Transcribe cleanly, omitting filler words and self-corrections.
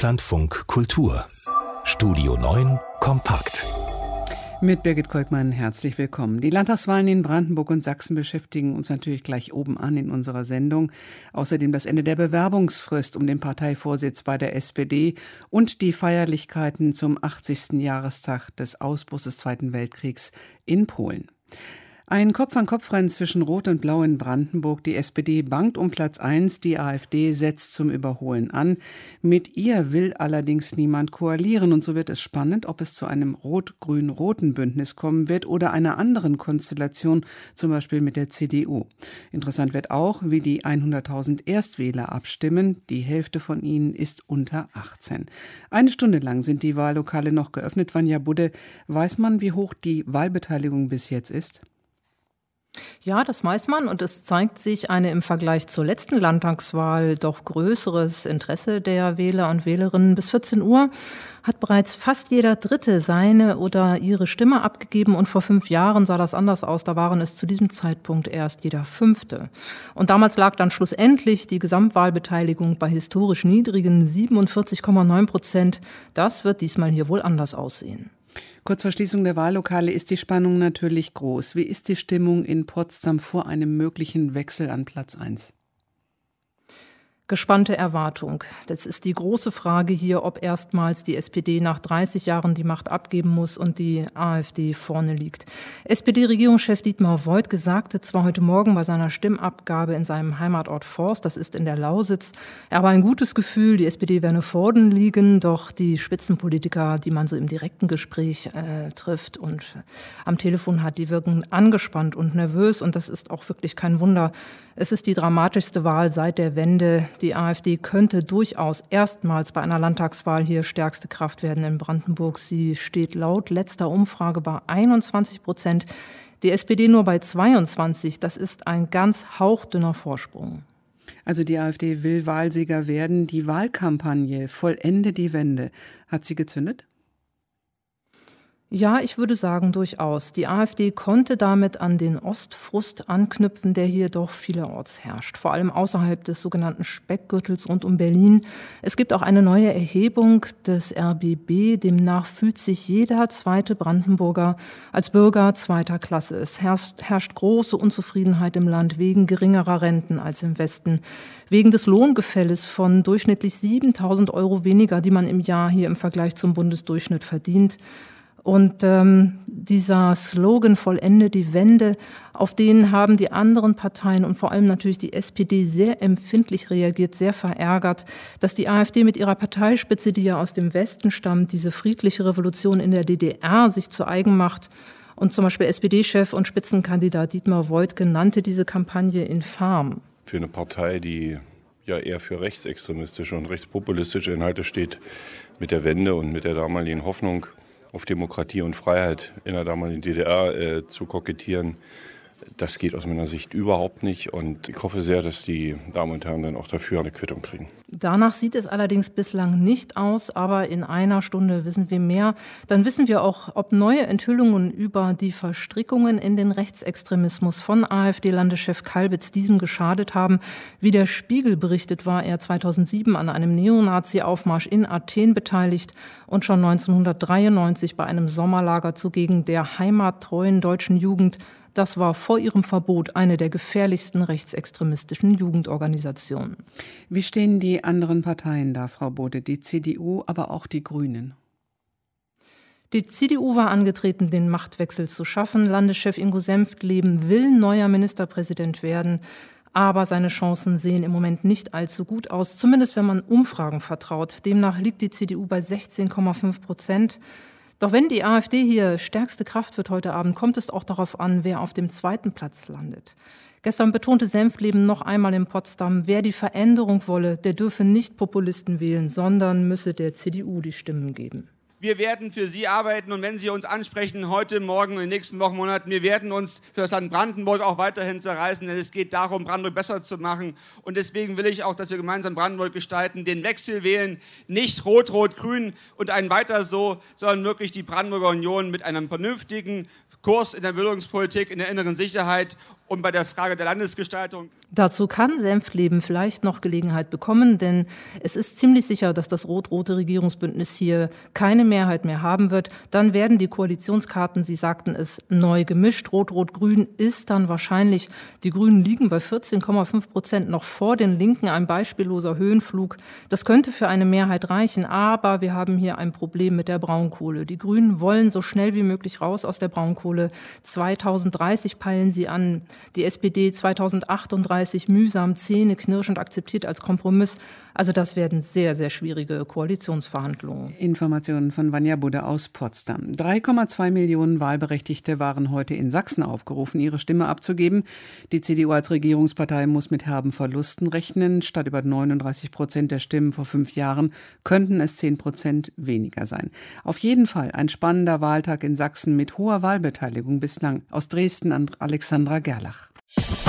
Deutschlandfunk Kultur. Studio 9 kompakt. Mit Birgit Kolkmann herzlich willkommen. Die Landtagswahlen in Brandenburg und Sachsen beschäftigen uns natürlich gleich oben an in unserer Sendung. Außerdem das Ende der Bewerbungsfrist um den Parteivorsitz bei der SPD und die Feierlichkeiten zum 80. Jahrestag des Ausbruchs des Zweiten Weltkriegs in Polen. Ein Kopf-an-Kopf-Rennen zwischen Rot und Blau in Brandenburg. Die SPD bangt um Platz 1, die AfD setzt zum Überholen an. Mit ihr will allerdings niemand koalieren und so wird es spannend, ob es zu einem rot-grün-roten Bündnis kommen wird oder einer anderen Konstellation, zum Beispiel mit der CDU. Interessant wird auch, wie die 100.000 Erstwähler abstimmen. Die Hälfte von ihnen ist unter 18. Eine Stunde lang sind die Wahllokale noch geöffnet. Vanja Budde, weiß man, wie hoch die Wahlbeteiligung bis jetzt ist? Ja, das weiß man und es zeigt sich eine im Vergleich zur letzten Landtagswahl doch größeres Interesse der Wähler und Wählerinnen. Bis 14 Uhr hat bereits fast jeder Dritte seine oder ihre Stimme abgegeben und vor 5 Jahren sah das anders aus. Da waren es zu diesem Zeitpunkt erst jeder Fünfte. Und damals lag dann schlussendlich die Gesamtwahlbeteiligung bei historisch niedrigen 47,9%. Das wird diesmal hier wohl anders aussehen. Kurz vor Schließung der Wahllokale ist die Spannung natürlich groß. Wie ist die Stimmung in Potsdam vor einem möglichen Wechsel an Platz 1? Gespannte Erwartung. Das ist die große Frage hier, ob erstmals die SPD nach 30 Jahren die Macht abgeben muss und die AfD vorne liegt. SPD-Regierungschef Dietmar Woidke sagte zwar heute Morgen bei seiner Stimmabgabe in seinem Heimatort Forst, das ist in der Lausitz, er habe ein gutes Gefühl, die SPD werde vorne liegen, doch die Spitzenpolitiker, die man so im direkten Gespräch trifft und am Telefon hat, die wirken angespannt und nervös und das ist auch wirklich kein Wunder. Es ist die dramatischste Wahl seit der Wende. Die AfD könnte durchaus erstmals bei einer Landtagswahl hier stärkste Kraft werden in Brandenburg. Sie steht laut letzter Umfrage bei 21%, die SPD nur bei 22%. Das ist ein ganz hauchdünner Vorsprung. Also die AfD will Wahlsieger werden. Die Wahlkampagne Vollende die Wende. Hat sie gezündet? Ja, ich würde sagen, durchaus. Die AfD konnte damit an den Ostfrust anknüpfen, der hier doch vielerorts herrscht, vor allem außerhalb des sogenannten Speckgürtels rund um Berlin. Es gibt auch eine neue Erhebung des RBB, demnach fühlt sich jeder zweite Brandenburger als Bürger zweiter Klasse. Es herrscht große Unzufriedenheit im Land wegen geringerer Renten als im Westen, wegen des Lohngefälles von durchschnittlich 7.000 € weniger, die man im Jahr hier im Vergleich zum Bundesdurchschnitt verdient. Und dieser Slogan Vollende die Wende, auf den haben die anderen Parteien und vor allem natürlich die SPD sehr empfindlich reagiert, sehr verärgert, dass die AfD mit ihrer Parteispitze, die ja aus dem Westen stammt, diese friedliche Revolution in der DDR sich zu eigen macht. Und zum Beispiel SPD-Chef und Spitzenkandidat Dietmar Woidke nannte diese Kampagne infam. Für eine Partei, die ja eher für rechtsextremistische und rechtspopulistische Inhalte steht, mit der Wende und mit der damaligen Hoffnung auf Demokratie und Freiheit in der damaligen DDR zu kokettieren, das geht aus meiner Sicht überhaupt nicht. Und ich hoffe sehr, dass die Damen und Herren dann auch dafür eine Quittung kriegen. Danach sieht es allerdings bislang nicht aus, aber in einer Stunde wissen wir mehr. Dann wissen wir auch, ob neue Enthüllungen über die Verstrickungen in den Rechtsextremismus von AfD-Landeschef Kalbitz diesem geschadet haben. Wie der Spiegel berichtet, war er 2007 an einem Neonazi-Aufmarsch in Athen beteiligt und schon 1993 bei einem Sommerlager zugegen der heimattreuen deutschen Jugend. Das war vor ihrem Verbot eine der gefährlichsten rechtsextremistischen Jugendorganisationen. Wie stehen die anderen Parteien da, Frau Budde? Die CDU, aber auch die Grünen? Die CDU war angetreten, den Machtwechsel zu schaffen. Landeschef Ingo Senftleben will neuer Ministerpräsident werden. Aber seine Chancen sehen im Moment nicht allzu gut aus, zumindest wenn man Umfragen vertraut. Demnach liegt die CDU bei 16,5%. Doch wenn die AfD hier stärkste Kraft wird heute Abend, kommt es auch darauf an, wer auf dem zweiten Platz landet. Gestern betonte Senftleben noch einmal in Potsdam, wer die Veränderung wolle, der dürfe nicht Populisten wählen, sondern müsse der CDU die Stimmen geben. Wir werden für Sie arbeiten und wenn Sie uns ansprechen, heute, morgen und in den nächsten Wochen, Monaten, wir werden uns für das Land Brandenburg auch weiterhin zerreißen, denn es geht darum, Brandenburg besser zu machen. Und deswegen will ich auch, dass wir gemeinsam Brandenburg gestalten, den Wechsel wählen, nicht Rot-Rot-Grün und ein weiter so, sondern wirklich die Brandenburger Union mit einem vernünftigen Kurs in der Bildungspolitik, in der inneren Sicherheit und bei der Frage der Landesgestaltung. Dazu kann Senftleben vielleicht noch Gelegenheit bekommen, denn es ist ziemlich sicher, dass das rot-rote Regierungsbündnis hier keine Mehrheit mehr haben wird. Dann werden die Koalitionskarten, Sie sagten es, neu gemischt. Rot-Rot-Grün ist dann wahrscheinlich, die Grünen liegen bei 14,5% noch vor den Linken, ein beispielloser Höhenflug. Das könnte für eine Mehrheit reichen, aber wir haben hier ein Problem mit der Braunkohle. Die Grünen wollen so schnell wie möglich raus aus der Braunkohle. 2030 peilen sie an, die SPD 2038 mühsam, zähneknirschend akzeptiert als Kompromiss. Also das werden sehr, sehr schwierige Koalitionsverhandlungen. Informationen von Vanja Budde aus Potsdam. 3,2 Millionen Wahlberechtigte waren heute in Sachsen aufgerufen, ihre Stimme abzugeben. Die CDU als Regierungspartei muss mit herben Verlusten rechnen. Statt über 39% der Stimmen vor 5 Jahren könnten es 10% weniger sein. Auf jeden Fall ein spannender Wahltag in Sachsen mit hoher Wahlbeteiligung bislang. Aus Dresden an Alexandra Gerlach.